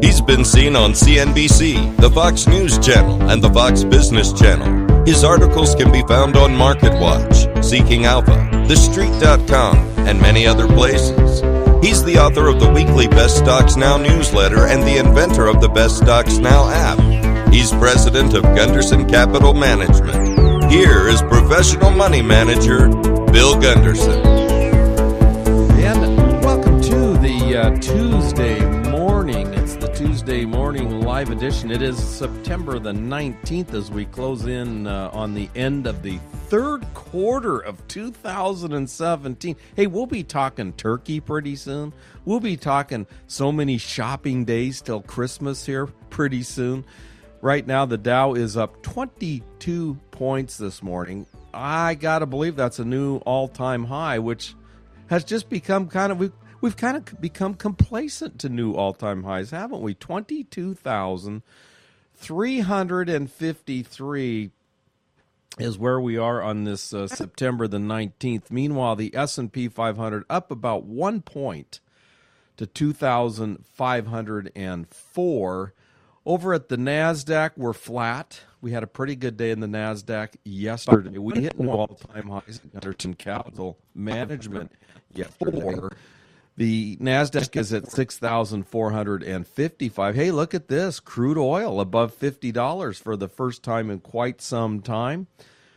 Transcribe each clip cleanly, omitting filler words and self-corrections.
He's been seen on CNBC, the Fox News Channel, and the Fox Business Channel. His articles can be found on MarketWatch, Seeking Alpha, TheStreet.com, and many other places. He's the author of the weekly Best Stocks Now newsletter and the inventor of the Best Stocks Now app. He's president of Gunderson Capital Management. Here is professional money manager Bill Gunderson. And welcome to the Tuesday morning. It's the Tuesday morning live edition. It is September the 19th as we close in on the end of the third quarter of 2017. Hey, we'll be talking turkey pretty soon. We'll be talking so many shopping days till Christmas here pretty soon. Right now, the Dow is up 22 points this morning. I got to believe that's a new all-time high, which has just become we've kind of become complacent to new all-time highs, haven't we? 22,353 is where we are on this September the 19th. Meanwhile, the S&P 500 up about 1 point to 2,504. Over at the NASDAQ, we're flat. We had a pretty good day in the NASDAQ yesterday. We hit new all-time highs in Gunderson Capital Management yesterday. The NASDAQ is at 6,455. Hey, look at this. Crude oil above $50 for the first time in quite some time.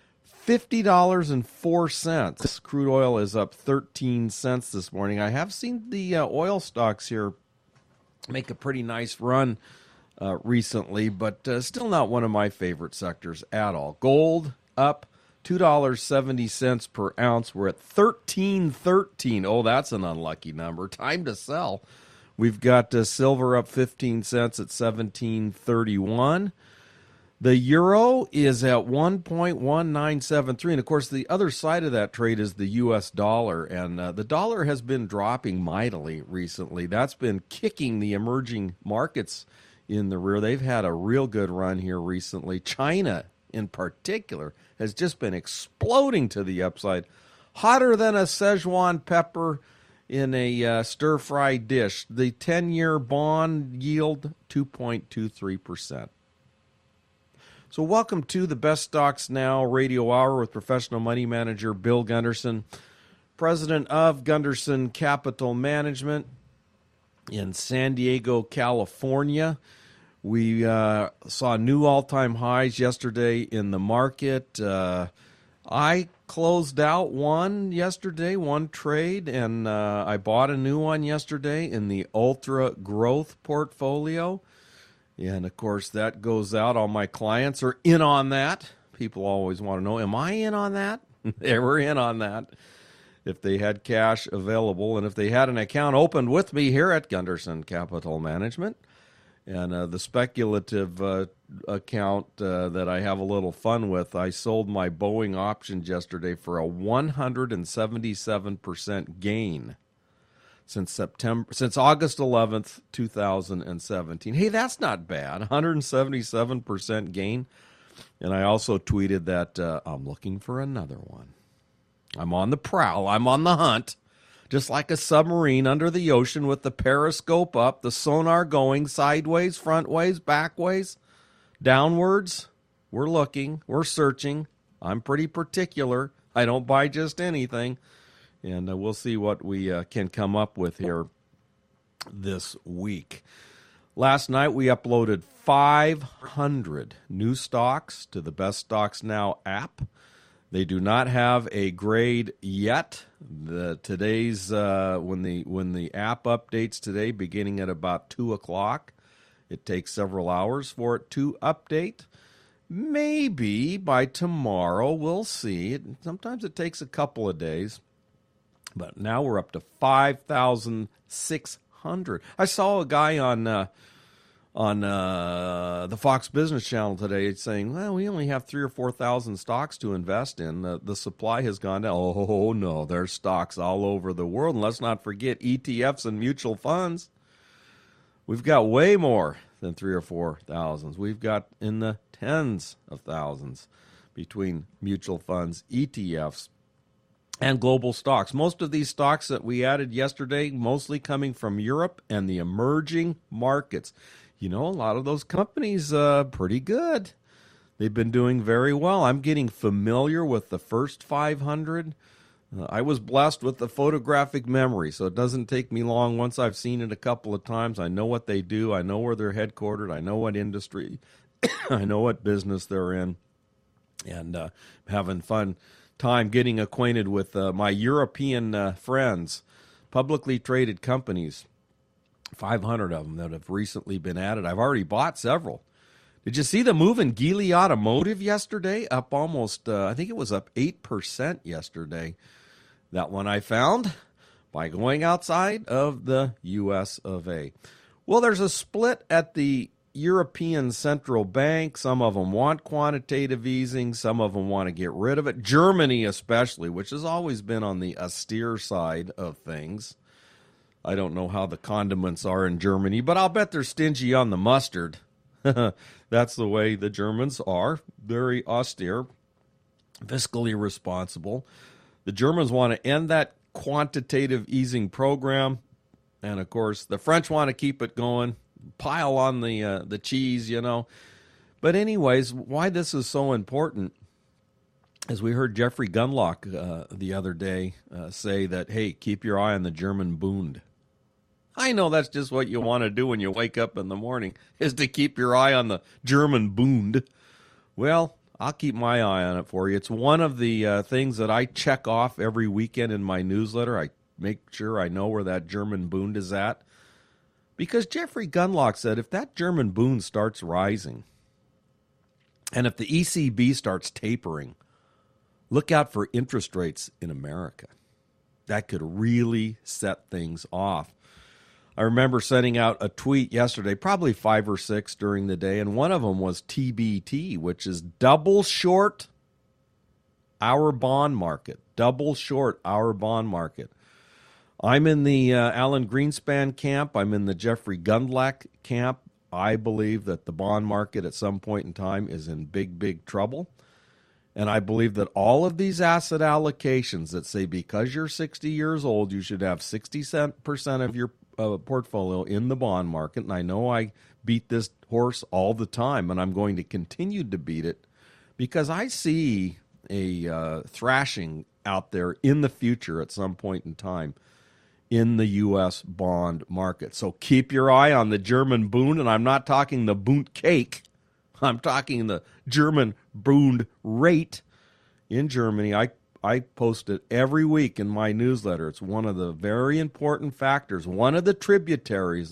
$50.04. Crude oil is up 13 cents this morning. I have seen the oil stocks here make a pretty nice run recently, but still not one of my favorite sectors at all. Gold up $2.70 per ounce. We're at $13.13. Oh, that's an unlucky number. Time to sell. We've got silver up 15 cents at $17.31. The euro is at 1.1973. And, of course, the other side of that trade is the U.S. dollar. And the dollar has been dropping mightily recently. That's been kicking the emerging markets in the rear. They've had a real good run here recently. China, in particular, has just been exploding to the upside. Hotter than a Szechuan pepper in a stir-fry dish. The 10-year bond yield, 2.23%. So welcome to the Best Stocks Now Radio Hour with professional money manager Bill Gunderson, president of Gunderson Capital Management in San Diego, California. We saw new all-time highs yesterday in the market. I closed out one trade, and I bought a new one yesterday in the Ultra Growth portfolio. And, of course, that goes out. All my clients are in on that. People always want to know, am I in on that? They were in on that if they had cash available and if they had an account opened with me here at Gunderson Capital Management. And the speculative account that I have a little fun with, I sold my Boeing options yesterday for a 177% gain since August 11th, 2017. Hey, that's not bad. 177% gain. And I also tweeted that I'm looking for another one. I'm on the prowl. I'm on the hunt. Just like a submarine under the ocean with the periscope up, the sonar going sideways, frontways, backways, downwards. We're looking. We're searching. I'm pretty particular. I don't buy just anything. And we'll see what we can come up with here this week. Last night we uploaded 500 new stocks to the Best Stocks Now app. They do not have a grade yet. Today's when the app updates today, beginning at about 2:00. It takes several hours for it to update. Maybe by tomorrow, we'll see. Sometimes it takes a couple of days. But now we're up to 5,600. I saw a guy on the Fox Business Channel today saying, well, we only have 3,000 or 4,000 stocks to invest in. The supply has gone down. Oh, no, there's stocks all over the world. And let's not forget ETFs and mutual funds. We've got way more than 3,000 or 4,000. We've got in the tens of thousands between mutual funds, ETFs, and global stocks. Most of these stocks that we added yesterday, mostly coming from Europe and the emerging markets. You know, a lot of those companies, pretty good. They've been doing very well. I'm getting familiar with the first 500. I was blessed with the photographic memory, so it doesn't take me long. Once I've seen it a couple of times, I know what they do. I know where they're headquartered. I know what industry. I know what business they're in. And having fun time getting acquainted with my European friends, publicly traded companies, 500 of them that have recently been added. I've already bought several. Did you see the move in Geely Automotive yesterday? Up almost, I think it was up 8% yesterday. That one I found by going outside of the U.S. of A. Well, there's a split at the European Central Bank. Some of them want quantitative easing. Some of them want to get rid of it. Germany especially, which has always been on the austere side of things. I don't know how the condiments are in Germany, but I'll bet they're stingy on the mustard. That's the way the Germans are, very austere, fiscally responsible. The Germans want to end that quantitative easing program, and of course the French want to keep it going, pile on the cheese, you know. But anyways, why this is so important is we heard Jeffrey Gundlach the other day say that, hey, keep your eye on the German Bund. I know that's just what you want to do when you wake up in the morning, is to keep your eye on the German Bund. Well, I'll keep my eye on it for you. It's one of the things that I check off every weekend in my newsletter. I make sure I know where that German Bund is at. Because Jeffrey Gundlach said if that German Bund starts rising, and if the ECB starts tapering, look out for interest rates in America. That could really set things off. I remember sending out a tweet yesterday, probably 5 or 6 during the day, and one of them was TBT, which is double short our bond market. Double short our bond market. I'm in the Alan Greenspan camp. I'm in the Jeffrey Gundlach camp. I believe that the bond market at some point in time is in big, big trouble. And I believe that all of these asset allocations that say because you're 60 years old, you should have 60% of your portfolio in the bond market. And I know I beat this horse all the time, and I'm going to continue to beat it because I see a thrashing out there in the future at some point in time in the U.S. bond market. So keep your eye on the German Bund, and I'm not talking the Bund cake. I'm talking the German Bund rate in Germany. I post it every week in my newsletter. It's one of the very important factors, one of the tributaries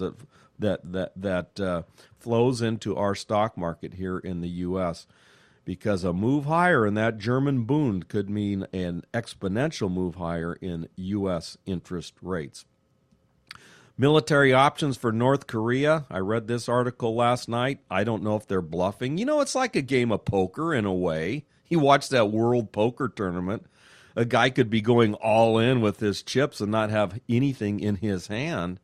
that flows into our stock market here in the U.S., because a move higher in that German Bund could mean an exponential move higher in U.S. interest rates. Military options for North Korea. I read this article last night. I don't know if they're bluffing. You know, it's like a game of poker in a way. You watch that World Poker Tournament. A guy could be going all in with his chips and not have anything in his hand.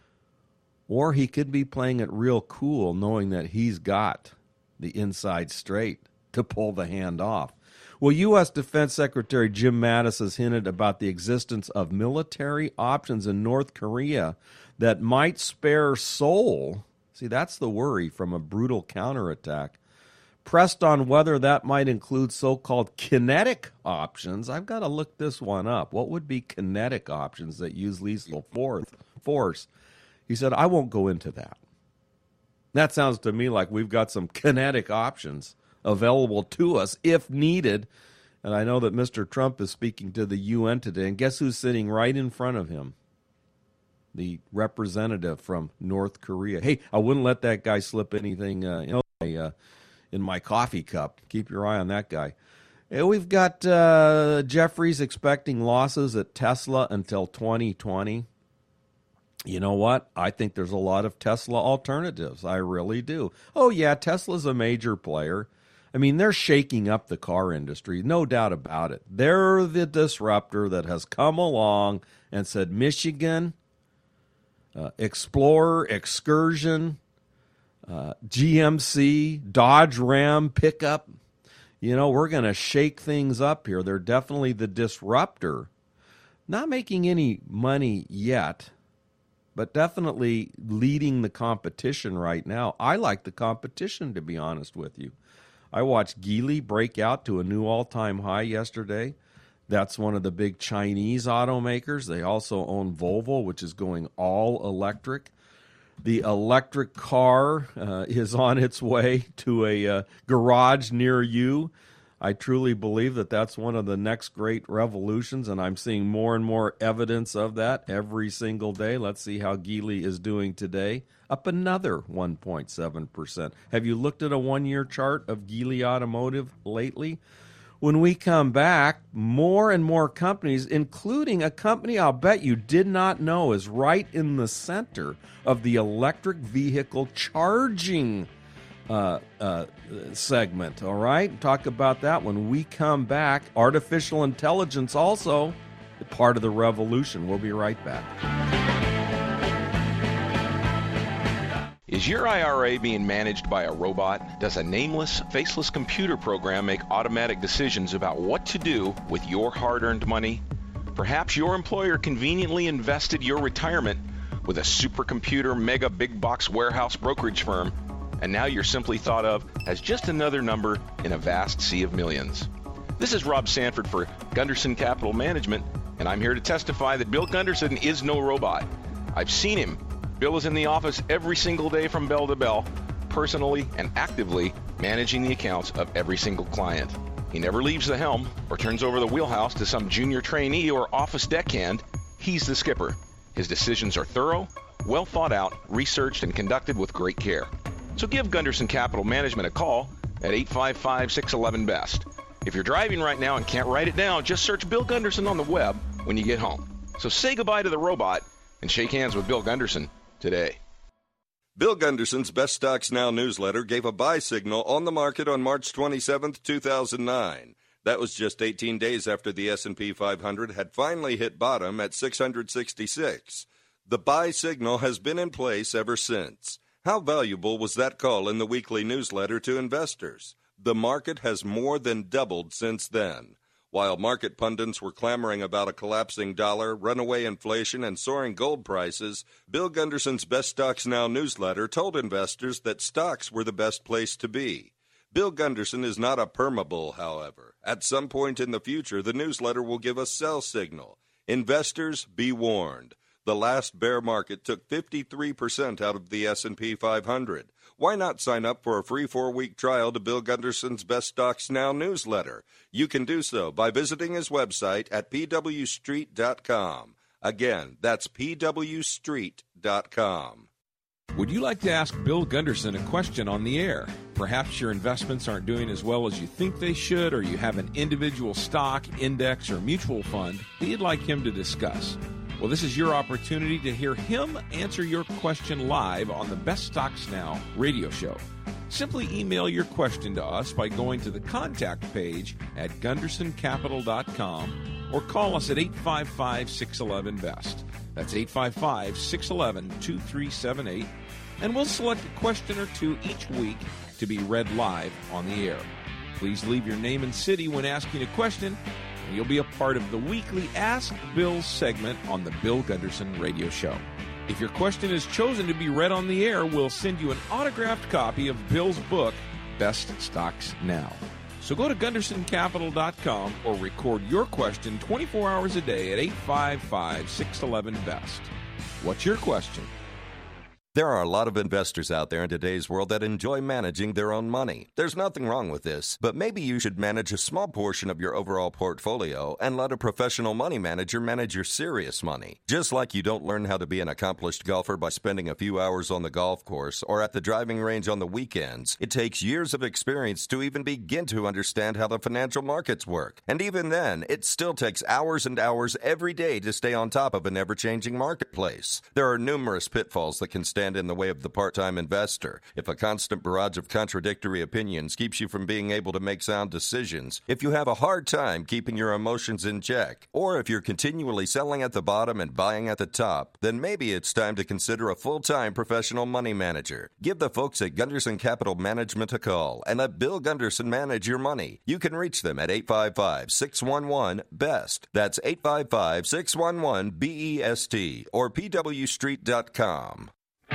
Or he could be playing it real cool, knowing that he's got the inside straight to pull the hand off. Well, U.S. Defense Secretary Jim Mattis has hinted about the existence of military options in North Korea that might spare Seoul. See, that's the worry from a brutal counterattack. Pressed on whether that might include so-called kinetic options. I've got to look this one up. What would be kinetic options that use lethal force? He said, I won't go into that. That sounds to me like we've got some kinetic options available to us if needed. And I know that Mr. Trump is speaking to the UN today. And guess who's sitting right in front of him? The representative from North Korea. Hey, I wouldn't let that guy slip anything in my coffee cup. Keep your eye on that guy. We've got Jefferies expecting losses at Tesla until 2020. You know what? I think there's a lot of Tesla alternatives. I really do. Oh, yeah, Tesla's a major player. I mean, they're shaking up the car industry, no doubt about it. They're the disruptor that has come along and said, Michigan, Explorer, Excursion, GMC, Dodge Ram pickup. You know, we're going to shake things up here. They're definitely the disruptor Not making any money yet, but definitely leading the competition right now. I like the competition, to be honest with you. I watched Geely break out to a new all-time high yesterday. That's one of the big Chinese automakers. They also own Volvo, which is going all electric. The electric car is on its way to a garage near you. I truly believe that that's one of the next great revolutions, and I'm seeing more and more evidence of that every single day. Let's see how Geely is doing today. Up another 1.7%. Have you looked at a one-year chart of Geely Automotive lately? When we come back, more and more companies, including a company I'll bet you did not know is right in the center of the electric vehicle charging segment, all right? Talk about that when we come back. Artificial intelligence also part of the revolution. We'll be right back. Is your IRA being managed by a robot? Does a nameless, faceless computer program make automatic decisions about what to do with your hard-earned money? Perhaps your employer conveniently invested your retirement with a supercomputer mega big box warehouse brokerage firm, and now you're simply thought of as just another number in a vast sea of millions. This is Rob Sanford for Gunderson Capital Management, and I'm here to testify that Bill Gunderson is no robot. I've seen him. Bill is in the office every single day from bell to bell, personally and actively managing the accounts of every single client. He never leaves the helm or turns over the wheelhouse to some junior trainee or office deckhand. He's the skipper. His decisions are thorough, well thought out, researched, and conducted with great care. So give Gunderson Capital Management a call at 855-611-BEST. If you're driving right now and can't write it down, just search Bill Gunderson on the web when you get home. So say goodbye to the robot and shake hands with Bill Gunderson today. Bill Gunderson's Best Stocks Now newsletter gave a buy signal on the market on March 27, 2009. That was just 18 days after the S&P 500 had finally hit bottom at 666. The buy signal has been in place ever since. How valuable was that call in the weekly newsletter to investors? The market has more than doubled since then. While market pundits were clamoring about a collapsing dollar, runaway inflation, and soaring gold prices, Bill Gunderson's Best Stocks Now newsletter told investors that stocks were the best place to be. Bill Gunderson is not a permabull, however. At some point in the future, the newsletter will give a sell signal. Investors, be warned. The last bear market took 53% out of the S&P 500. Why not sign up for a free 4-week trial to Bill Gunderson's Best Stocks Now newsletter? You can do so by visiting his website at pwstreet.com. Again, that's pwstreet.com. Would you like to ask Bill Gunderson a question on the air? Perhaps your investments aren't doing as well as you think they should, or you have an individual stock, index, or mutual fund that you'd like him to discuss. Well, this is your opportunity to hear him answer your question live on the Best Stocks Now radio show. Simply email your question to us by going to the contact page at gundersoncapital.com or call us at 855-611-BEST. That's 855-611-2378, and we'll select a question or two each week to be read live on the air. Please leave your name and city when asking a question, and you'll be a part of the weekly Ask Bill segment on the Bill Gunderson Radio Show. If your question is chosen to be read on the air, we'll send you an autographed copy of Bill's book, Best Stocks Now. So go to GundersonCapital.com or record your question 24 hours a day at 855-611-BEST. What's your question? There are a lot of investors out there in today's world that enjoy managing their own money. There's nothing wrong with this, but maybe you should manage a small portion of your overall portfolio and let a professional money manager manage your serious money. Just like you don't learn how to be an accomplished golfer by spending a few hours on the golf course or at the driving range on the weekends, it takes years of experience to even begin to understand how the financial markets work. And even then, it still takes hours and hours every day to stay on top of an ever-changing marketplace. There are numerous pitfalls that can stand stand in the way of the part-time investor, if a constant barrage of contradictory opinions keeps you from being able to make sound decisions, if you have a hard time keeping your emotions in check, or if you're continually selling at the bottom and buying at the top, then maybe it's time to consider a full-time professional money manager. Give the folks at Gunderson Capital Management a call and let Bill Gunderson manage your money. You can reach them at 855-611-BEST. That's 855-611-BEST or pwstreet.com.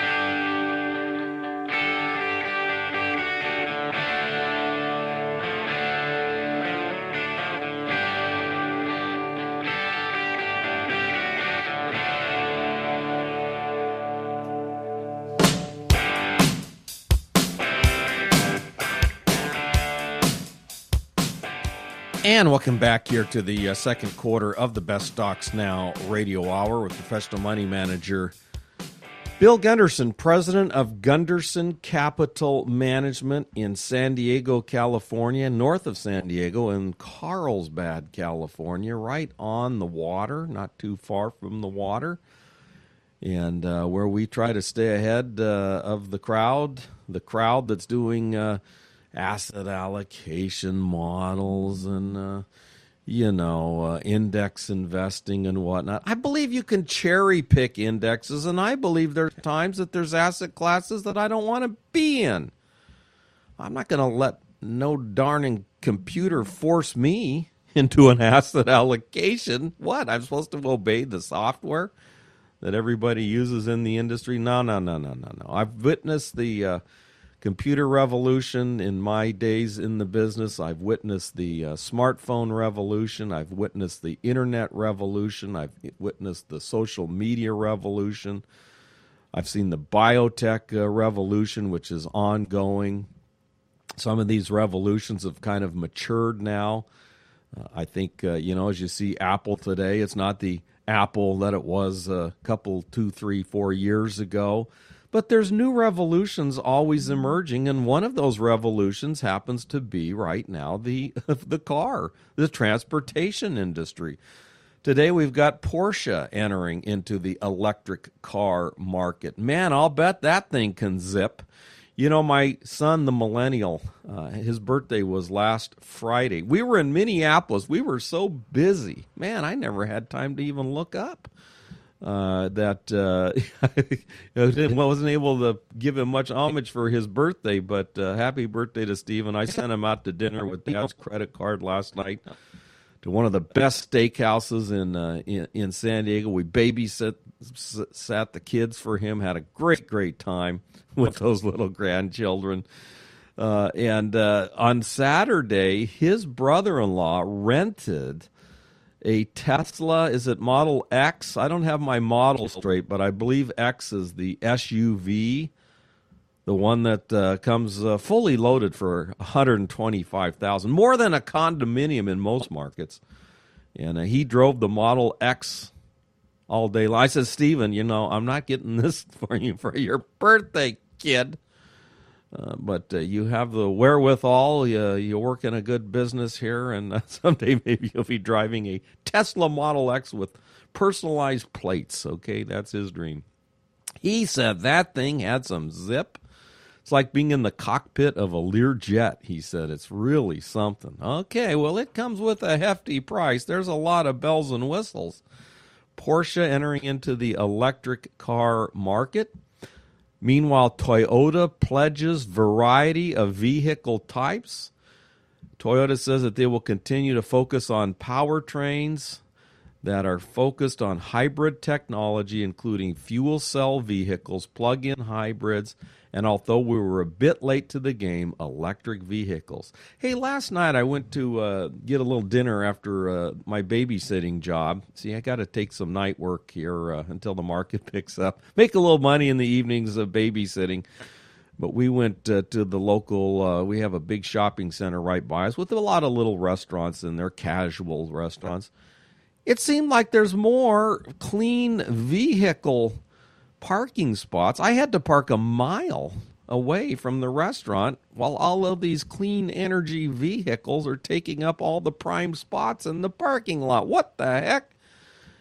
And welcome back here to the second quarter of the Best Stocks Now radio hour with professional money manager Bill Gunderson, president of Gunderson Capital Management in San Diego, California, north of San Diego in Carlsbad, California, right on the water, not too far from the water, and where we try to stay ahead of the crowd that's doing asset allocation models and, index investing and whatnot. I believe you can cherry pick indexes, and I believe there's times that there's asset classes that I don't want to be in. I'm not going to let no darning computer force me into an asset allocation. What? I'm supposed to obey the software that everybody uses in the industry? No. I've witnessed the computer revolution in my days in the business. I've witnessed the smartphone revolution. I've witnessed the internet revolution. I've witnessed the social media revolution. I've seen the biotech revolution, which is ongoing. Some of these revolutions have kind of matured now. I think, as you see Apple today, it's not the Apple that it was a couple, 2, 3, 4 years ago. But there's new revolutions always emerging, and one of those revolutions happens to be right now the car, the transportation industry. Today we've got Porsche entering into the electric car market. Man, I'll bet that thing can zip. My son, the millennial, his birthday was last Friday. We were in Minneapolis. We were so busy. Man, I never had time to even look up. I wasn't able to give him much homage for his birthday, but happy birthday to Stephen. I sent him out to dinner with Dad's credit card last night to one of the best steakhouses in San Diego. We sat the kids for him, had a great time with those little grandchildren. And on Saturday, his brother-in-law rented a Tesla. Is it Model X? I don't have my model straight, but I believe X is the SUV, the one that comes fully loaded for $125,000, more than a condominium in most markets. And he drove the Model X all day long. I said, Stephen, I'm not getting this for you for your birthday, kid. But you have the wherewithal, you work in a good business here, and someday maybe you'll be driving a Tesla Model X with personalized plates, okay? That's his dream. He said that thing had some zip. It's like being in the cockpit of a Learjet, he said. It's really something. Okay, well, it comes with a hefty price. There's a lot of bells and whistles. Porsche entering into the electric car market. Meanwhile, Toyota pledges variety of vehicle types. Toyota says that they will continue to focus on powertrains that are focused on hybrid technology, including fuel cell vehicles, plug-in hybrids, and although we were a bit late to the game, electric vehicles. Hey, last night I went to get a little dinner after my babysitting job. See, I got to take some night work here until the market picks up. Make a little money in the evenings of babysitting. But we went to the local, we have a big shopping center right by us with a lot of little restaurants in there, casual restaurants. It seemed like there's more clean vehicle parking spots. I had to park a mile away from the restaurant while all of these clean energy vehicles are taking up all the prime spots in the parking lot. What the heck?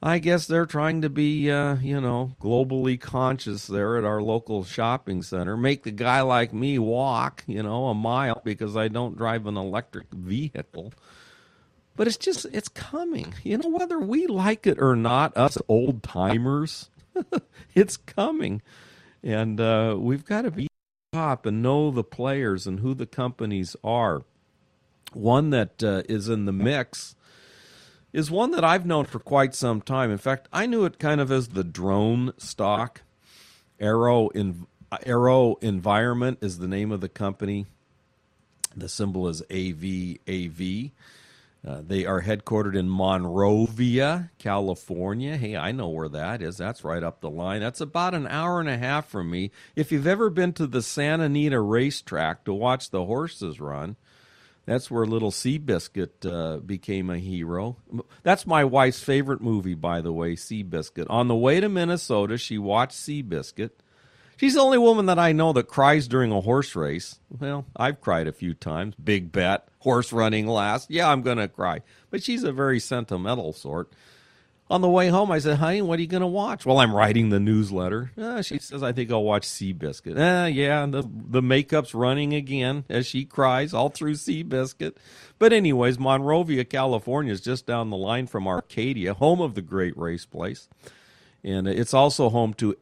I guess they're trying to be, globally conscious there at our local shopping center. Make the guy like me walk, a mile because I don't drive an electric vehicle. But it's coming. Whether we like it or not, us old timers, it's coming. And we've got to be top and know the players and who the companies are. One that is in the mix is one that I've known for quite some time. In fact, I knew it kind of as the drone stock. Aero Environment is the name of the company. The symbol is AVAV. They are headquartered in Monrovia, California. Hey, I know where that is. That's right up the line. That's about an hour and a half from me. If you've ever been to the Santa Anita racetrack to watch the horses run, that's where little Seabiscuit became a hero. That's my wife's favorite movie, by the way, Seabiscuit. On the way to Minnesota, she watched Seabiscuit. She's the only woman that I know that cries during a horse race. Well, I've cried a few times. Big bet, horse running last. Yeah, I'm going to cry. But she's a very sentimental sort. On the way home, I said, honey, what are you going to watch? Well, I'm writing the newsletter. She says, I think I'll watch Seabiscuit. Yeah, the makeup's running again as she cries all through Seabiscuit. But anyways, Monrovia, California is just down the line from Arcadia, home of the great race place. And it's also home to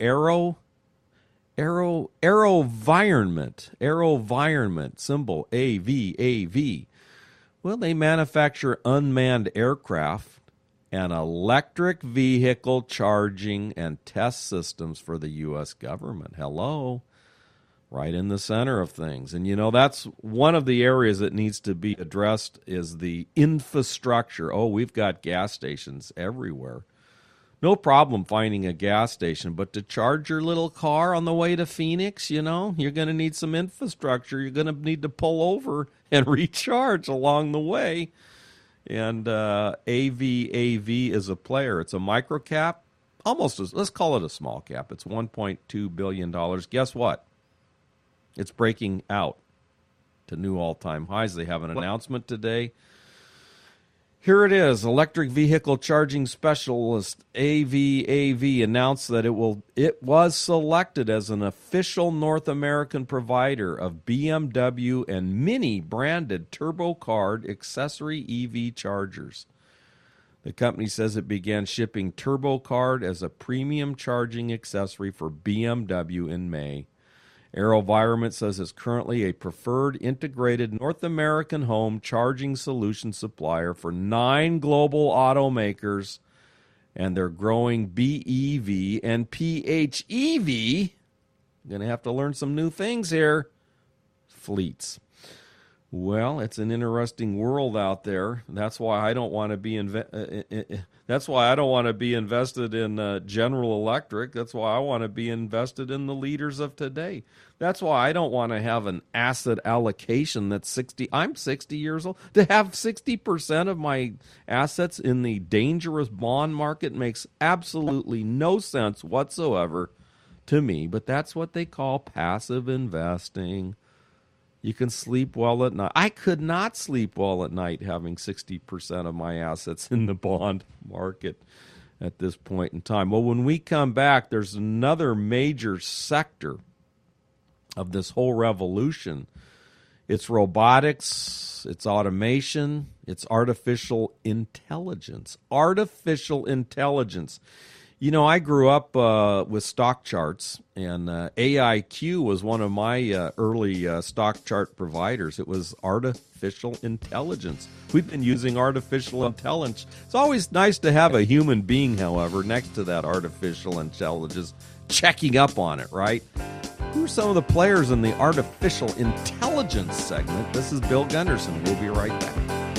AeroVironment, symbol AVAV. Well, they manufacture unmanned aircraft and electric vehicle charging and test systems for the U.S. government. Hello. Right in the center of things. And, that's one of the areas that needs to be addressed is the infrastructure. Oh, we've got gas stations everywhere. No problem finding a gas station, but to charge your little car on the way to Phoenix, you're going to need some infrastructure. You're going to need to pull over and recharge along the way. And AVAV is a player. It's a micro cap, let's call it a small cap. It's $1.2 billion. Guess what? It's breaking out to new all-time highs. They have an announcement today. Here it is. Electric vehicle charging specialist AVAV announced that it was selected as an official North American provider of BMW and Mini branded TurboCard accessory EV chargers. The company says it began shipping TurboCard as a premium charging accessory for BMW in May. AeroVironment says it's currently a preferred integrated North American home charging solution supplier for 9 global automakers and their growing BEV and PHEV. Going to have to learn some new things here. Fleets. Well, it's an interesting world out there. That's why I don't want to be invested in General Electric. That's why I want to be invested in the leaders of today. That's why I don't want to have an asset allocation that's 60. I'm 60 years old. To have 60% of my assets in the dangerous bond market makes absolutely no sense whatsoever to me. But that's what they call passive investing. You can sleep well at night. I could not sleep well at night having 60% of my assets in the bond market at this point in time. Well, when we come back, there's another major sector of this whole revolution. It's robotics, it's automation, it's artificial intelligence. Artificial intelligence. I grew up with stock charts, and AIQ was one of my early stock chart providers. It was artificial intelligence. We've been using artificial intelligence. It's always nice to have a human being, however, next to that artificial intelligence, checking up on it, right? Who are some of the players in the artificial intelligence segment? This is Bill Gunderson. We'll be right back.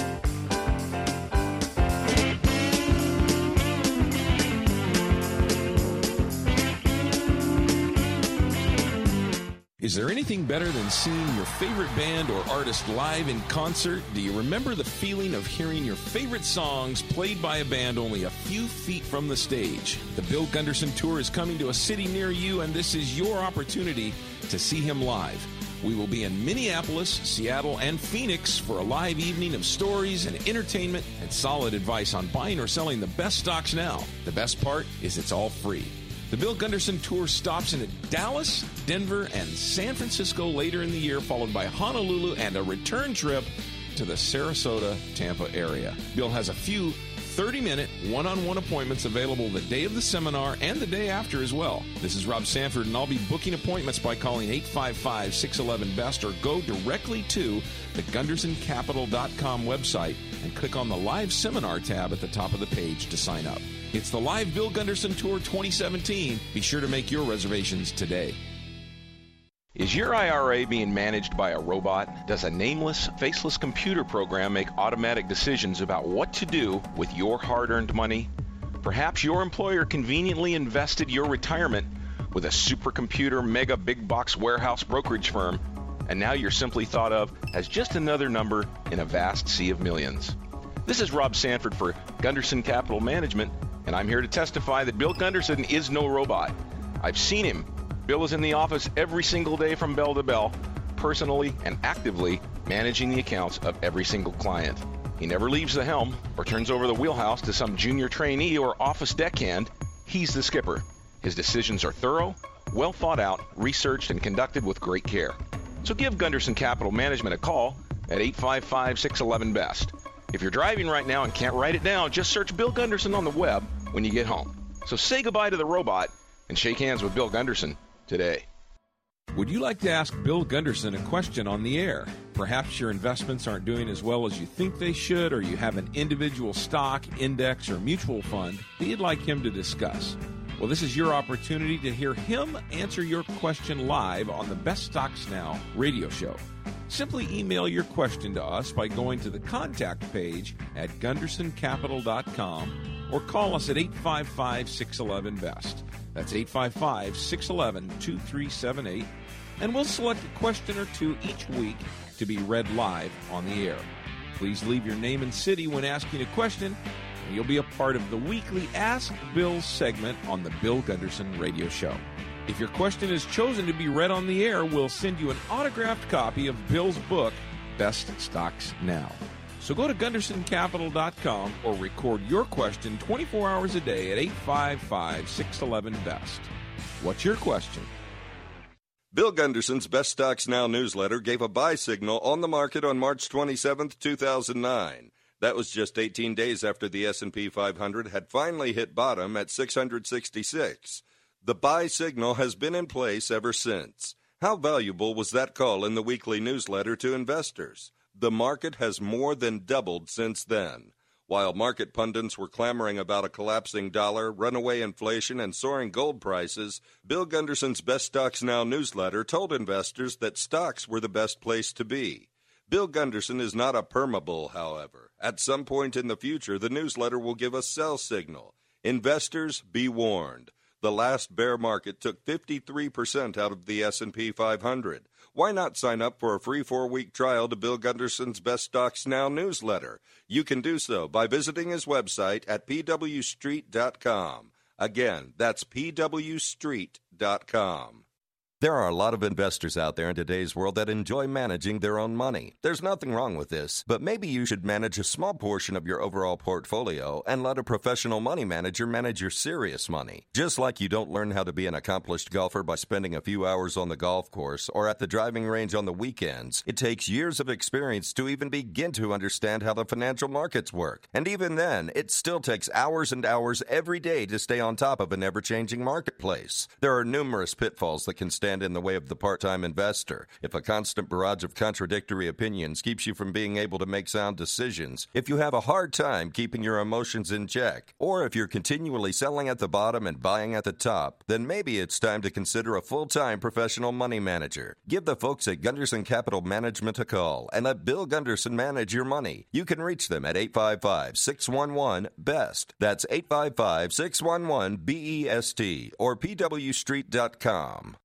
Is there anything better than seeing your favorite band or artist live in concert? Do you remember the feeling of hearing your favorite songs played by a band only a few feet from the stage? The Bill Gunderson Tour is coming to a city near you, and this is your opportunity to see him live. we will be in Minneapolis, Seattle, and Phoenix for a live evening of stories and entertainment and solid advice on buying or selling the best stocks now. The best part is it's all free. The Bill Gunderson Tour stops in at Dallas, Denver, and San Francisco later in the year, followed by Honolulu and a return trip to the Sarasota, Tampa area. Bill has a few 30-minute one-on-one appointments available the day of the seminar and the day after as well. This is Rob Sanford, and I'll be booking appointments by calling 855-611-BEST or go directly to the GundersonCapital.com website and click on the Live Seminar tab at the top of the page to sign up. It's the Live Bill Gunderson Tour 2017. Be sure to make your reservations today. Is your IRA being managed by a robot? Does a nameless, faceless computer program make automatic decisions about what to do with your hard-earned money? Perhaps your employer conveniently invested your retirement with a supercomputer mega big box warehouse brokerage firm, and now you're simply thought of as just another number in a vast sea of millions. This is Rob Sanford for Gunderson Capital Management, and I'm here to testify that Bill Gunderson is no robot. I've seen him. Bill is in the office every single day from bell to bell, personally and actively managing the accounts of every single client. He never leaves the helm or turns over the wheelhouse to some junior trainee or office deckhand. He's the skipper. His decisions are thorough, well thought out, researched, and conducted with great care. So give Gunderson Capital Management a call at 855-611-BEST. If you're driving right now and can't write it down, just search Bill Gunderson on the web when you get home. So say goodbye to the robot and shake hands with Bill Gunderson today. Would you like to ask Bill Gunderson a question on the air? Perhaps your investments aren't doing as well as you think they should, or you have an individual stock, index, or mutual fund that you'd like him to discuss. Well, this is your opportunity to hear him answer your question live on the Best Stocks Now radio show. Simply email your question to us by going to the contact page at GundersonCapital.com or call us at 855-611-BEST. That's 855-611-2378, and we'll select a question or two each week to be read live on the air. Please leave your name and city when asking a question, and you'll be a part of the weekly Ask Bill segment on the Bill Gunderson Radio Show. If your question is chosen to be read on the air, we'll send you an autographed copy of Bill's book, Best Stocks Now. So go to GundersonCapital.com or record your question 24 hours a day at 855-611-BEST. What's your question? Bill Gunderson's Best Stocks Now newsletter gave a buy signal on the market on March 27, 2009. That was just 18 days after the S&P 500 had finally hit bottom at 666. The buy signal has been in place ever since. How valuable was that call in the weekly newsletter to investors? The market has more than doubled since then. While market pundits were clamoring about a collapsing dollar, runaway inflation, and soaring gold prices, Bill Gunderson's Best Stocks Now newsletter told investors that stocks were the best place to be. Bill Gunderson is not a permabull, however. At some point in the future, the newsletter will give a sell signal. Investors, be warned. The last bear market took 53% out of the S&P 500. Why not sign up for a free 4-week trial to Bill Gunderson's Best Stocks Now newsletter? You can do so by visiting his website at pwstreet.com. Again, that's pwstreet.com. There are a lot of investors out there in today's world that enjoy managing their own money. There's nothing wrong with this, but maybe you should manage a small portion of your overall portfolio and let a professional money manager manage your serious money. Just like you don't learn how to be an accomplished golfer by spending a few hours on the golf course or at the driving range on the weekends, it takes years of experience to even begin to understand how the financial markets work. And even then, it still takes hours and hours every day to stay on top of an ever-changing marketplace. There are numerous pitfalls that can stand in the way of the part-time investor. If a constant barrage of contradictory opinions keeps you from being able to make sound decisions, if you have a hard time keeping your emotions in check, or if you're continually selling at the bottom and buying at the top, then maybe it's time to consider a full-time professional money manager. Give the folks at Gunderson Capital Management a call and let Bill Gunderson manage your money. You can reach them at 855-611-BEST. That's 855-611-BEST or pwstreet.com.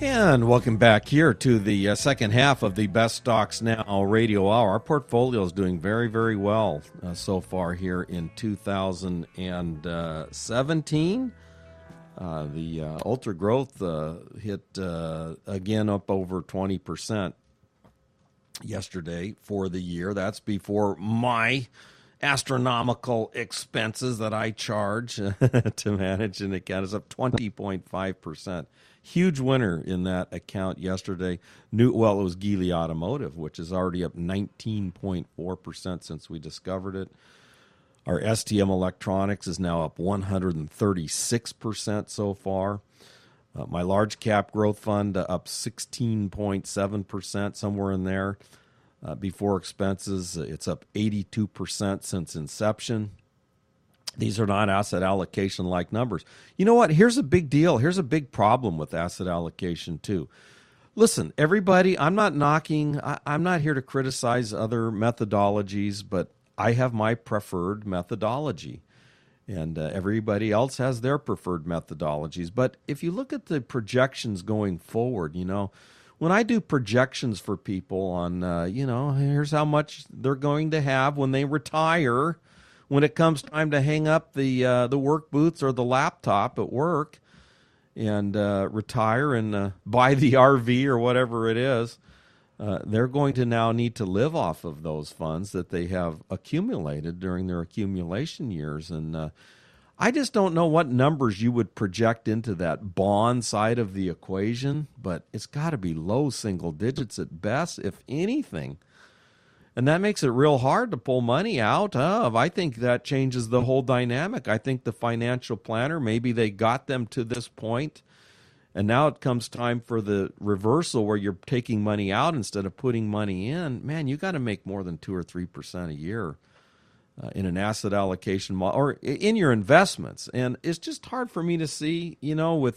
And welcome back here to the second half of the Best Stocks Now radio hour. Our portfolio is doing very, very well so far here in 2017. The Ultra Growth hit again up over 20% yesterday for the year. That's before my astronomical expenses that I charge to manage an account. Is up 20.5%. Huge winner in that account yesterday. It was Geely Automotive, which is already up 19.4% since we discovered it. Our STM Electronics is now up 136% so far. My large cap growth fund up 16.7%, somewhere in there. Before expenses, it's up 82% since inception. These are not asset allocation-like numbers. You know what? Here's a big deal. Here's a big problem with asset allocation, too. Listen, everybody, I'm not knocking. I'm not here to criticize other methodologies, but I have my preferred methodology. And everybody else has their preferred methodologies. But if you look at the projections going forward, when I do projections for people on, here's how much they're going to have when they retire, when it comes time to hang up the work boots or the laptop at work and retire and buy the RV or whatever it is, they're going to now need to live off of those funds that they have accumulated during their accumulation years. And I just don't know what numbers you would project into that bond side of the equation, but it's got to be low single digits at best, if anything. And that makes it real hard to pull money out of. I think that changes the whole dynamic. I think the financial planner, maybe they got them to this point, and now it comes time for the reversal where you're taking money out instead of putting money in. Man, you got to make more than 2 or 3% a year in an asset allocation model or in your investments. And it's just hard for me to see, with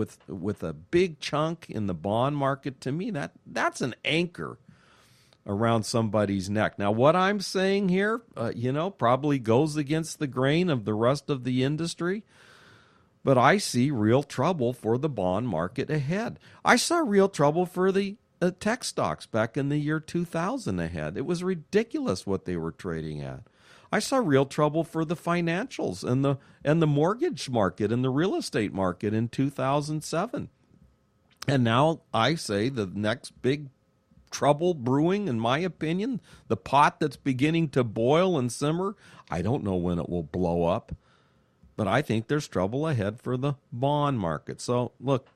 a big chunk in the bond market. To me, that's an anchor around somebody's neck. Now, what I'm saying here, probably goes against the grain of the rest of the industry, but I see real trouble for the bond market ahead. I saw real trouble for the tech stocks back in the year 2000 ahead. It was ridiculous what they were trading at. I saw real trouble for the financials and the mortgage market and the real estate market in 2007. And now I say the next big trouble brewing, in my opinion, the pot that's beginning to boil and simmer. I don't know when it will blow up, but I think there's trouble ahead for the bond market. So, look,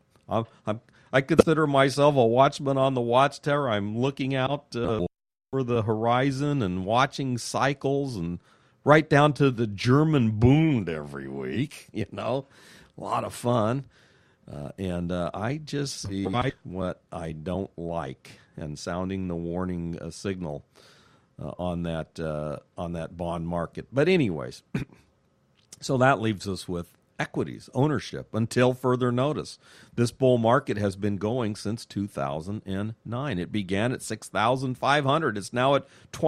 I consider myself a watchman on the watchtower. I'm looking out over the horizon and watching cycles and right down to the German Bund every week, a lot of fun. And I just see what I don't like and sounding the warning signal on that bond market. But anyways, so that leaves us with equities, ownership, until further notice. This bull market has been going since 2009. It began at 6,500. It's now at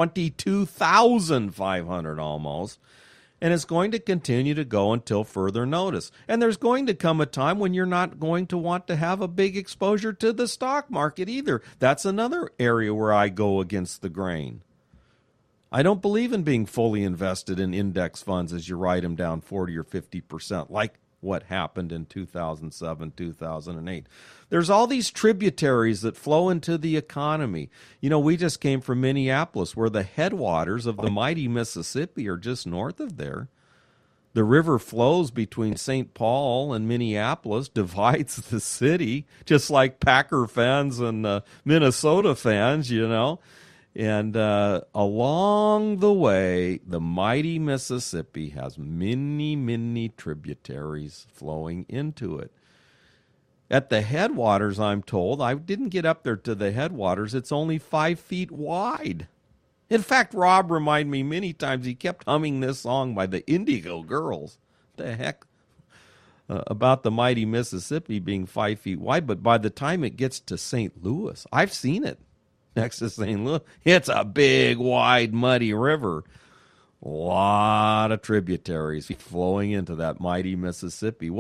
22,500 almost. And it's going to continue to go until further notice. And there's going to come a time when you're not going to want to have a big exposure to the stock market either. That's another area where I go against the grain. I don't believe in being fully invested in index funds as you write them down 40 or 50%, like what happened in 2007, 2008. There's all these tributaries that flow into the economy. We just came from Minneapolis, where the headwaters of the mighty Mississippi are just north of there. The river flows between St. Paul and Minneapolis, divides the city, just like Packer fans and Minnesota fans, And along the way, the mighty Mississippi has many, many tributaries flowing into it. At the headwaters, I'm told, I didn't get up there to the headwaters, it's only 5 feet wide. In fact, Rob reminded me many times, he kept humming this song by the Indigo Girls. The heck? About the mighty Mississippi being 5 feet wide, but by the time it gets to St. Louis, I've seen it. Next to St. Louis, it's a big, wide, muddy river. A lot of tributaries flowing into that mighty Mississippi. Well,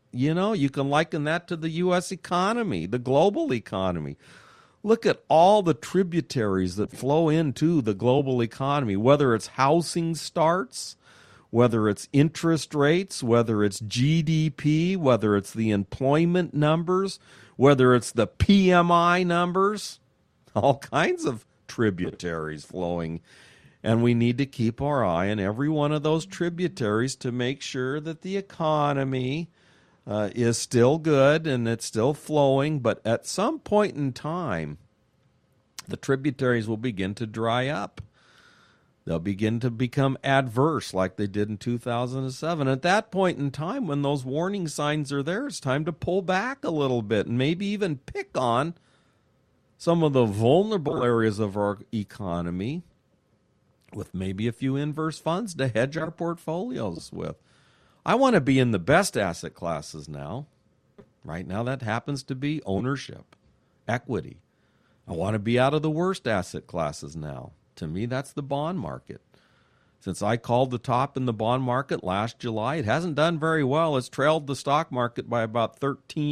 You can liken that to the U.S. economy, the global economy. Look at all the tributaries that flow into the global economy, whether it's housing starts, whether it's interest rates, whether it's GDP, whether it's the employment numbers, whether it's the PMI numbers, all kinds of tributaries flowing. And we need to keep our eye on every one of those tributaries to make sure that the economy is still good and it's still flowing. But at some point in time, the tributaries will begin to dry up. They'll begin to become adverse like they did in 2007. At that point in time, when those warning signs are there, it's time to pull back a little bit and maybe even pick on some of the vulnerable areas of our economy with maybe a few inverse funds to hedge our portfolios with. I want to be in the best asset classes now. Right now, that happens to be ownership, equity. I want to be out of the worst asset classes now. To me, that's the bond market. Since I called the top in the bond market last July, it hasn't done very well. It's trailed the stock market by about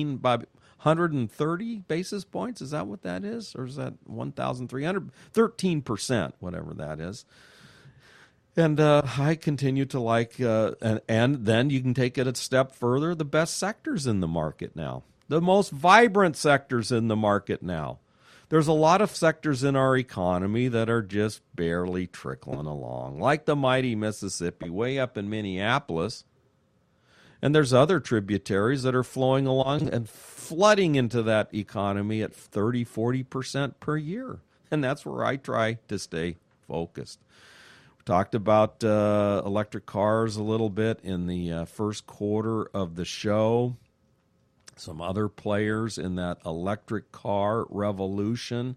130 basis points. Is that what that is? Or is that 1,300? 13%, whatever that is. And I continue to like, and then you can take it a step further, the best sectors in the market now. The most vibrant sectors in the market now. There's a lot of sectors in our economy that are just barely trickling along, like the mighty Mississippi way up in Minneapolis. And there's other tributaries that are flowing along and flooding into that economy at 30, 40% per year. And that's where I try to stay focused. We talked about electric cars a little bit in the first quarter of the show. Some other players in that electric car revolution: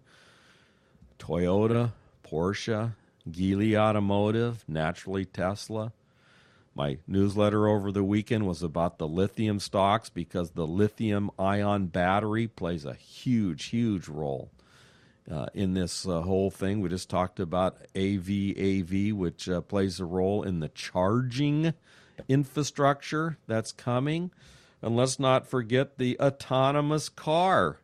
Toyota, Porsche, Geely Automotive, naturally Tesla. My newsletter over the weekend was about the lithium stocks because the lithium-ion battery plays a huge, huge role in this whole thing. We just talked about AV, which plays a role in the charging infrastructure that's coming. And let's not forget the autonomous car.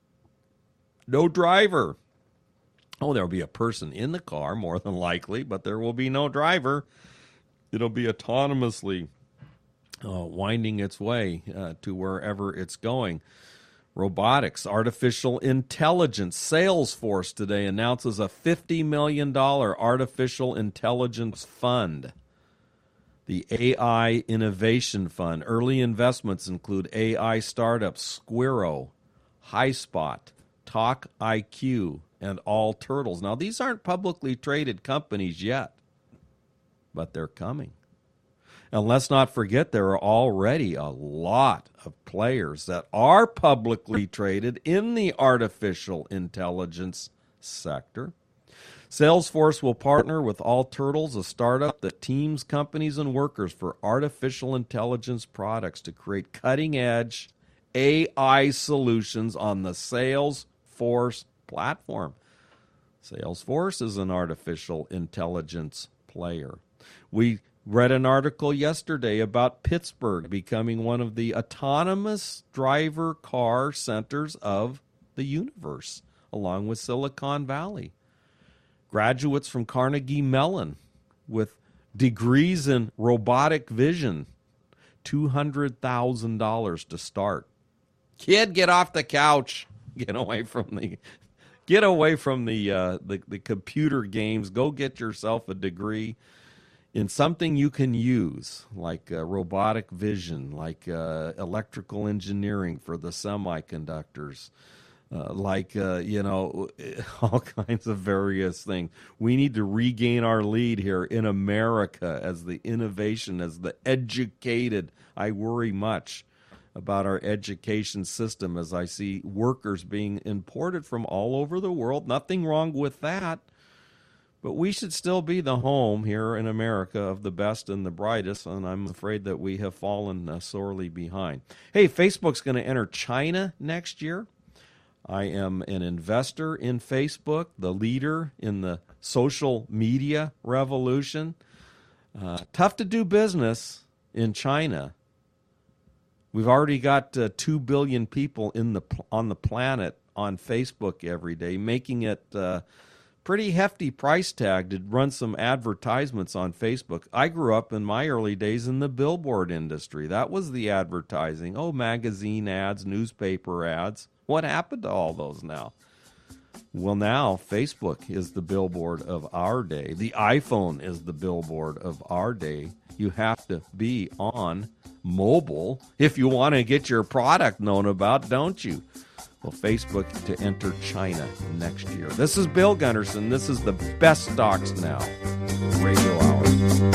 No driver. Oh, there'll be a person in the car, more than likely, but there will be no driver. It'll be autonomously winding its way to wherever it's going. Robotics, artificial intelligence. Salesforce today announces a $50 million artificial intelligence fund. The AI Innovation Fund. Early investments include AI startups Squirrel, HighSpot, TalkIQ, and All Turtles. Now, these aren't publicly traded companies yet, but they're coming. And let's not forget there are already a lot of players that are publicly traded in the artificial intelligence sector. Salesforce will partner with All Turtles, a startup that teams companies and workers for artificial intelligence products to create cutting-edge AI solutions on the Salesforce platform. Salesforce is an artificial intelligence player. We read an article yesterday about Pittsburgh becoming one of the autonomous driver car centers of the universe, along with Silicon Valley. Graduates from Carnegie Mellon with degrees in robotic vision, $200,000 to start. Kid, get off the couch. Get away from the computer games. Go get yourself a degree in something you can use, like robotic vision, like electrical engineering for the semiconductors. All kinds of various things. We need to regain our lead here in America as the innovation, as the educated. I worry much about our education system as I see workers being imported from all over the world. Nothing wrong with that. But we should still be the home here in America of the best and the brightest, and I'm afraid that we have fallen sorely behind. Hey, Facebook's going to enter China next year. I am an investor in Facebook, the leader in the social media revolution. Tough to do business in China We've already got 2 billion people on the planet on Facebook every day, making it pretty hefty price tag to run some advertisements on Facebook. I grew up in my early days in the billboard industry. That was the advertising. Oh, magazine ads, newspaper ads. What happened to all those now? Well, now Facebook is the billboard of our day. The iPhone is the billboard of our day. You have to be on mobile if you want to get your product known about, don't you? Well, Facebook to enter China next year. This is Bill Gunderson. This is the Best Stocks Now Radio Hour.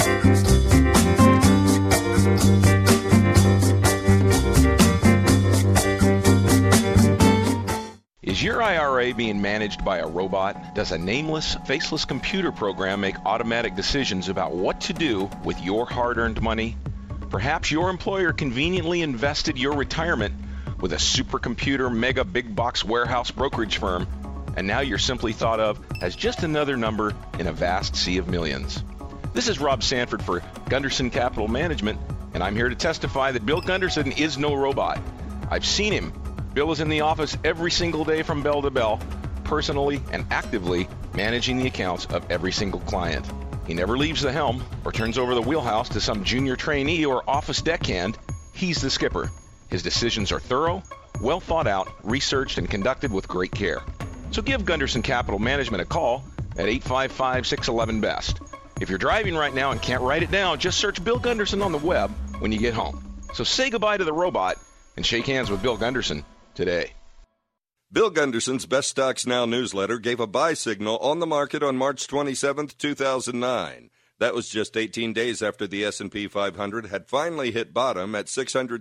Is your IRA being managed by a robot? Does a nameless, faceless computer program make automatic decisions about what to do with your hard-earned money? Perhaps your employer conveniently invested your retirement with a supercomputer mega big box warehouse brokerage firm, and now you're simply thought of as just another number in a vast sea of millions. This is Rob Sanford for Gunderson Capital Management, and I'm here to testify that Bill Gunderson is no robot. I've seen him. Bill is in the office every single day from bell to bell, personally and actively managing the accounts of every single client. He never leaves the helm or turns over the wheelhouse to some junior trainee or office deckhand. He's the skipper. His decisions are thorough, well thought out, researched, and conducted with great care. So give Gunderson Capital Management a call at 855-611-BEST. If you're driving right now and can't write it down, just search Bill Gunderson on the web when you get home. So say goodbye to the robot and shake hands with Bill Gunderson today. Bill Gunderson's Best Stocks Now newsletter gave a buy signal on the market on March 27, 2009. That was just 18 days after the S&P 500 had finally hit bottom at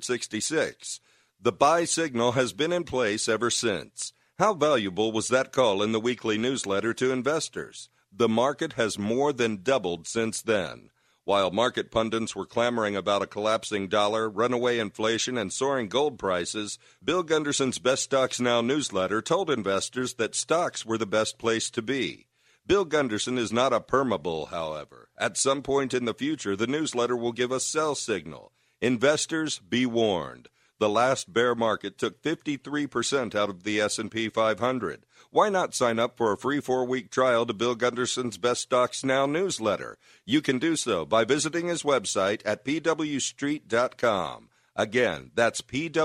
666. The buy signal has been in place ever since. How valuable was that call in the weekly newsletter to investors? The market has more than doubled since then. While market pundits were clamoring about a collapsing dollar, runaway inflation, and soaring gold prices, Bill Gunderson's Best Stocks Now newsletter told investors that stocks were the best place to be. Bill Gunderson is not a permabull, however. At some point in the future, the newsletter will give a sell signal. Investors, be warned. The last bear market took 53% out of the S&P 500. Why not sign up for a free 4-week trial to Bill Gunderson's Best Stocks Now newsletter? You can do so by visiting his website at pwstreet.com. Again, that's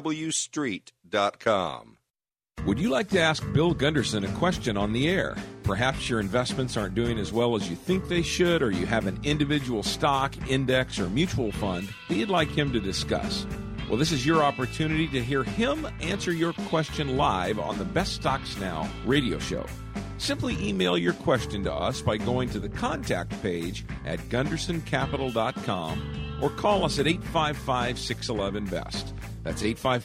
pwstreet.com. Would you like to ask Bill Gunderson a question on the air? Perhaps your investments aren't doing as well as you think they should, or you have an individual stock, index, or mutual fund that you'd like him to discuss. Well, this is your opportunity to hear him answer your question live on the Best Stocks Now radio show. Simply email your question to us by going to the contact page at GundersonCapital.com or call us at 855-611-BEST. That's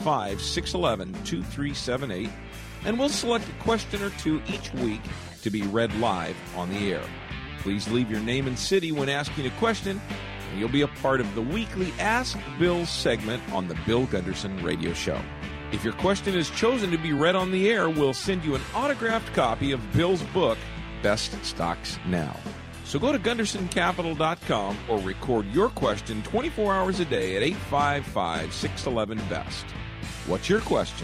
855-611-2378, and we'll select a question or two each week to be read live on the air. Please leave your name and city when asking a question, and you'll be a part of the weekly Ask Bill segment on the Bill Gunderson Radio Show. If your question is chosen to be read on the air, we'll send you an autographed copy of Bill's book, Best Stocks Now. So go to GundersonCapital.com or record your question 24 hours a day at 855-611-BEST. What's your question?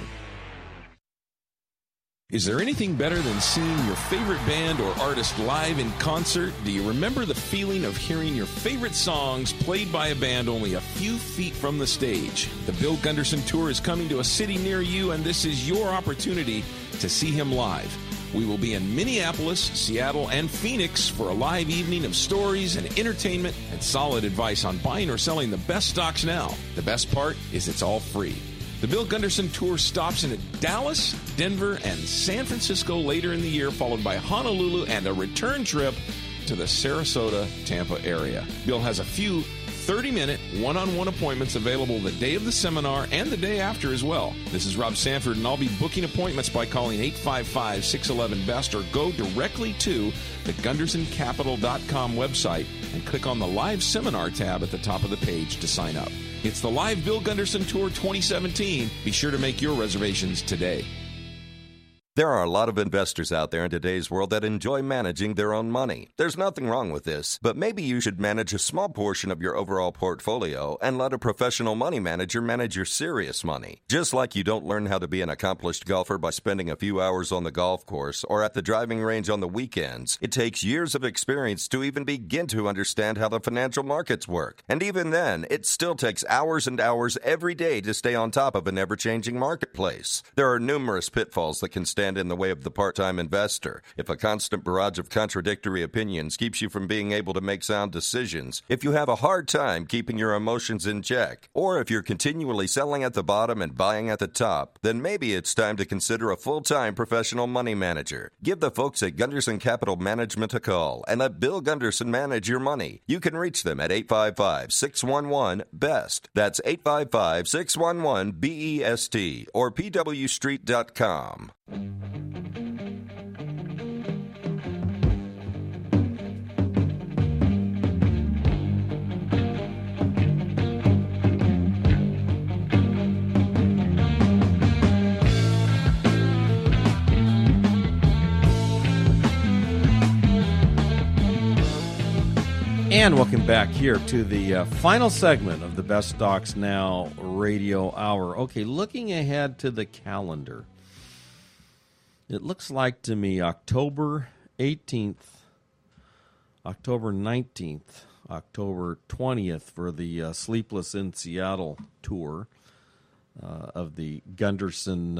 Is there anything better than seeing your favorite band or artist live in concert? Do you remember the feeling of hearing your favorite songs played by a band only a few feet from the stage? The Bill Gunderson Tour is coming to a city near you, and this is your opportunity to see him live. We will be in Minneapolis, Seattle, and Phoenix for a live evening of stories and entertainment and solid advice on buying or selling the best stocks now. The best part is it's all free. The Bill Gunderson Tour stops in at Dallas, Denver, and San Francisco later in the year, followed by Honolulu and a return trip to the Sarasota, Tampa area. Bill has a few 30-minute one-on-one appointments available the day of the seminar and the day after as well. This is Rob Sanford, and I'll be booking appointments by calling 855-611-BEST or go directly to the GundersonCapital.com website and click on the Live Seminar tab at the top of the page to sign up. It's the Live Bill Gunderson Tour 2017. Be sure to make your reservations today. There are a lot of investors out there in today's world that enjoy managing their own money. There's nothing wrong with this, but maybe you should manage a small portion of your overall portfolio and let a professional money manager manage your serious money. Just like you don't learn how to be an accomplished golfer by spending a few hours on the golf course or at the driving range on the weekends, it takes years of experience to even begin to understand how the financial markets work. And even then, it still takes hours and hours every day to stay on top of an ever-changing marketplace. There are numerous pitfalls that can stand in the way of the part-time investor. If a constant barrage of contradictory opinions keeps you from being able to make sound decisions, if you have a hard time keeping your emotions in check, or if you're continually selling at the bottom and buying at the top, then maybe it's time to consider a full-time professional money manager. Give the folks at Gunderson Capital Management a call and let Bill Gunderson manage your money. You can reach them at 855-611-BEST. That's 855-611-BEST or pwstreet.com. And welcome back here to the final segment of the Best Stocks Now radio hour. Okay, looking ahead to the calendar. It looks like to me October 18th, October 19th, October 20th for the Sleepless in Seattle tour of the Gunderson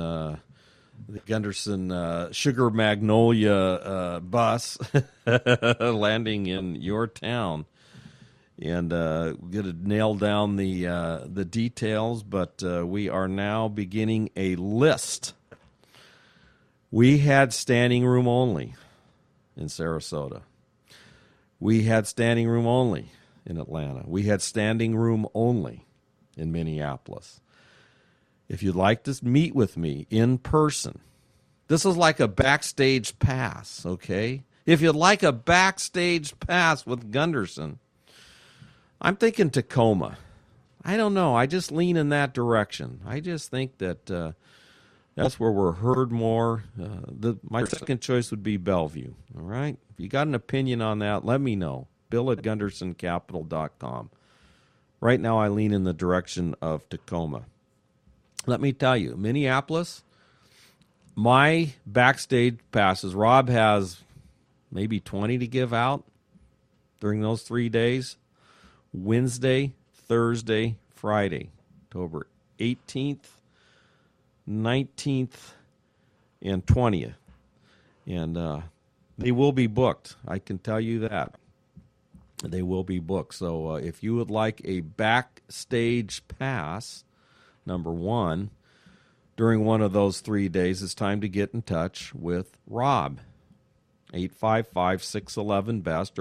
Sugar Magnolia bus landing in your town. And going to nail down the details, but we are now beginning a list. We had standing room only in Sarasota. We had standing room only in Atlanta. We had standing room only in Minneapolis. If you'd like to meet with me in person, this is like a backstage pass, okay? If you'd like a backstage pass with Gunderson, I'm thinking Tacoma. I don't know. I just lean in that direction. I just think that that's where we're heard more. My second choice would be Bellevue, all right? If you got an opinion on that, let me know. Bill@GundersonCapital.com. Right now, I lean in the direction of Tacoma. Let me tell you, Minneapolis, my backstage passes, Rob has maybe 20 to give out during those 3 days. Wednesday, Thursday, Friday, October 18th, 19th, and 20th. And they will be booked. I can tell you that. They will be booked. So if you would like a backstage pass, number one, during one of those 3 days, it's time to get in touch with Rob. 855-611-BEST or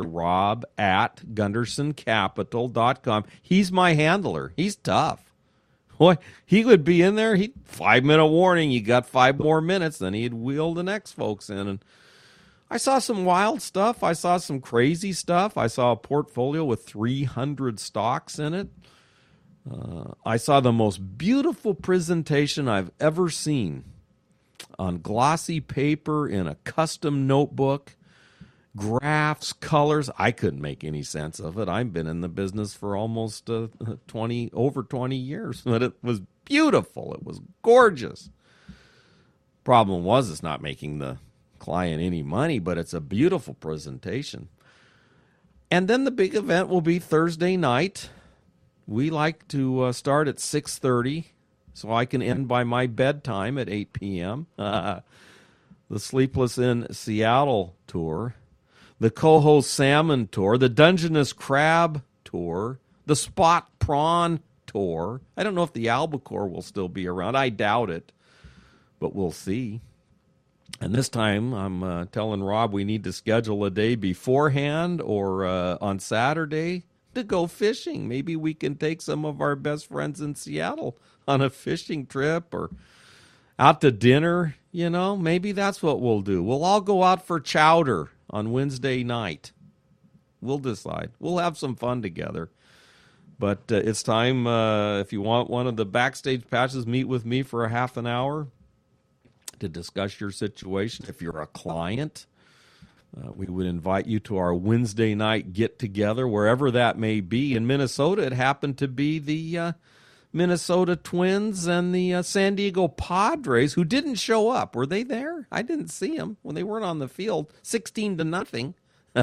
rob@GundersonCapital.com. He's my handler. He's tough. Boy, he would be in there. 5-minute warning. You got 5 more minutes. Then he'd wheel the next folks in. And I saw some wild stuff. I saw some crazy stuff. I saw a portfolio with 300 stocks in it. I saw the most beautiful presentation I've ever seen on glossy paper in a custom notebook, graphs, colors. I couldn't make any sense of it. I've been in the business for almost over 20 years, but it was beautiful. It was gorgeous. Problem was, it's not making the client any money, but it's a beautiful presentation. And then the big event will be Thursday night. We like to start at 6:30. So I can end by my bedtime at 8 p.m. The Sleepless in Seattle tour, the Coho Salmon tour, the Dungeness Crab tour, the Spot Prawn tour. I don't know if the albacore will still be around. I doubt it, but we'll see. And this time I'm telling Rob we need to schedule a day beforehand or on Saturday to go fishing. Maybe we can take some of our best friends in Seattle on a fishing trip or out to dinner, you know. Maybe that's what we'll do. We'll all go out for chowder on Wednesday night. We'll decide. We'll have some fun together. But it's time, if you want one of the backstage passes, meet with me for a half an hour to discuss your situation. If you're a client, we would invite you to our Wednesday night get-together, wherever that may be. In Minnesota, it happened to be the Minnesota Twins and the San Diego Padres, who didn't show up. Were they there? I didn't see them when they weren't on the field. 16-0.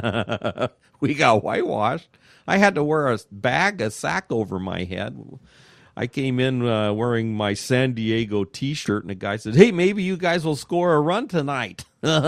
We got whitewashed. I had to wear a sack over my head. I came in wearing my San Diego T-shirt, and the guy said, "Hey, maybe you guys will score a run tonight."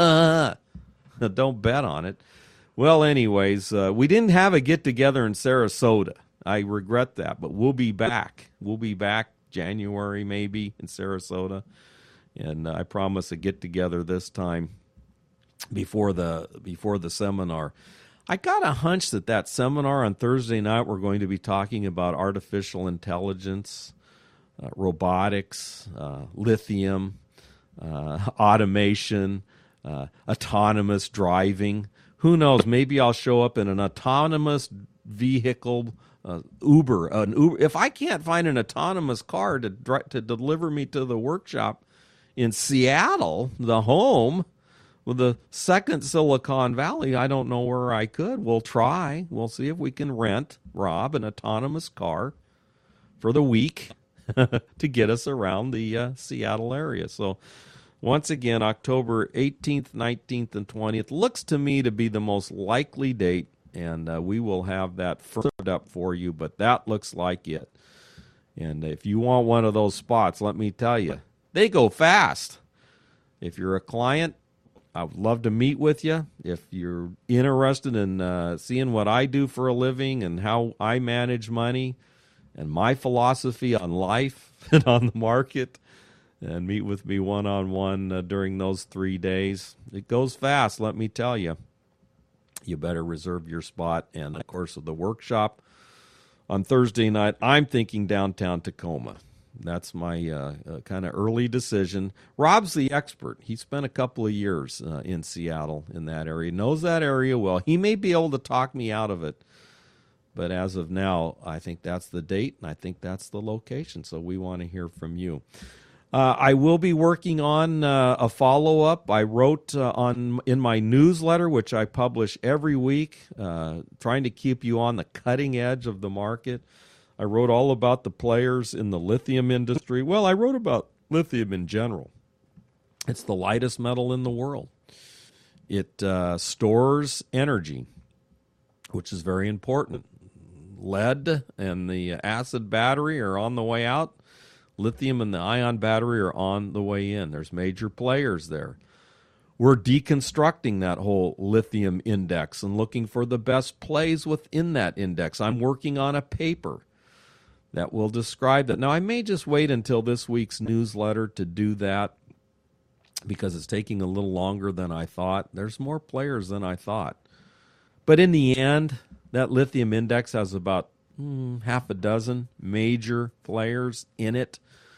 Don't bet on it. Well, anyways, we didn't have a get-together in Sarasota. I regret that, but we'll be back. We'll be back January maybe in Sarasota, and I promise a get-together this time before the seminar. I got a hunch that seminar on Thursday night, we're going to be talking about artificial intelligence, robotics, lithium, automation, autonomous driving. Who knows? Maybe I'll show up in an autonomous vehicle, Uber. If I can't find an autonomous car to deliver me to the workshop in Seattle, the home, with the second Silicon Valley, I don't know where I could. We'll try. We'll see if we can rent, Rob, an autonomous car for the week to get us around the Seattle area. So once again, October 18th, 19th, and 20th looks to me to be the most likely date, and we will have that firmed up for you, but that looks like it. And if you want one of those spots, let me tell you, they go fast. If you're a client, I would love to meet with you. If you're interested in seeing what I do for a living and how I manage money and my philosophy on life and on the market, and meet with me one-on-one during those 3 days. It goes fast, let me tell you. You better reserve your spot. And, of course, of the workshop on Thursday night, I'm thinking downtown Tacoma. That's my kind of early decision. Rob's the expert. He spent a couple of years in Seattle in that area, knows that area well. He may be able to talk me out of it. But as of now, I think that's the date, and I think that's the location. So we want to hear from you. I will be working on a follow-up. I wrote in my newsletter, which I publish every week, trying to keep you on the cutting edge of the market. I wrote all about the players in the lithium industry. Well, I wrote about lithium in general. It's the lightest metal in the world. It stores energy, which is very important. Lead and the acid battery are on the way out. Lithium and the ion battery are on the way in. There's major players there. We're deconstructing that whole lithium index and looking for the best plays within that index. I'm working on a paper that will describe that. Now, I may just wait until this week's newsletter to do that because it's taking a little longer than I thought. There's more players than I thought. But in the end, that lithium index has about half a dozen major players in it.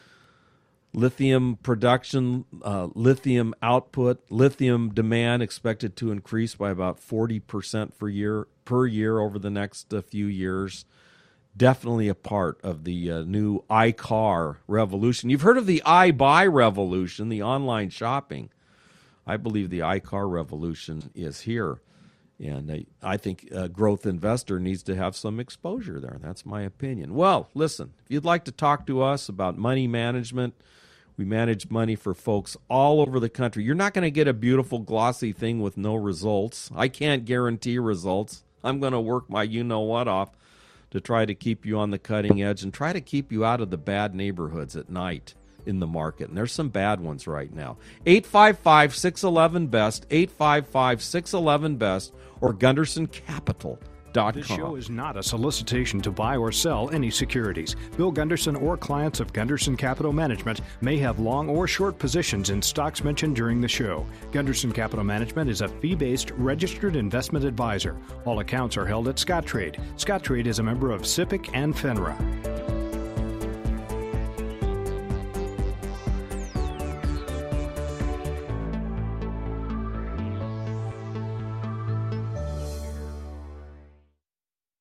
Lithium production, lithium output, lithium demand expected to increase by about 40% per year over the next few years. Definitely a part of the new iCar revolution. You've heard of the iBuy revolution, the online shopping. I believe the iCar revolution is here. And I think a growth investor needs to have some exposure there. That's my opinion. Well, listen, if you'd like to talk to us about money management, we manage money for folks all over the country. You're not going to get a beautiful, glossy thing with no results. I can't guarantee results. I'm going to work my you-know-what off to try to keep you on the cutting edge and try to keep you out of the bad neighborhoods at night in the market. And there's some bad ones right now. 855-611-BEST, 855-611-BEST, or GundersonCapital.com. This show is not a solicitation to buy or sell any securities. Bill Gunderson or clients of Gunderson Capital Management may have long or short positions in stocks mentioned during the show. Gunderson Capital Management is a fee-based registered investment advisor. All accounts are held at Scottrade. Scottrade is a member of SIPC and FINRA.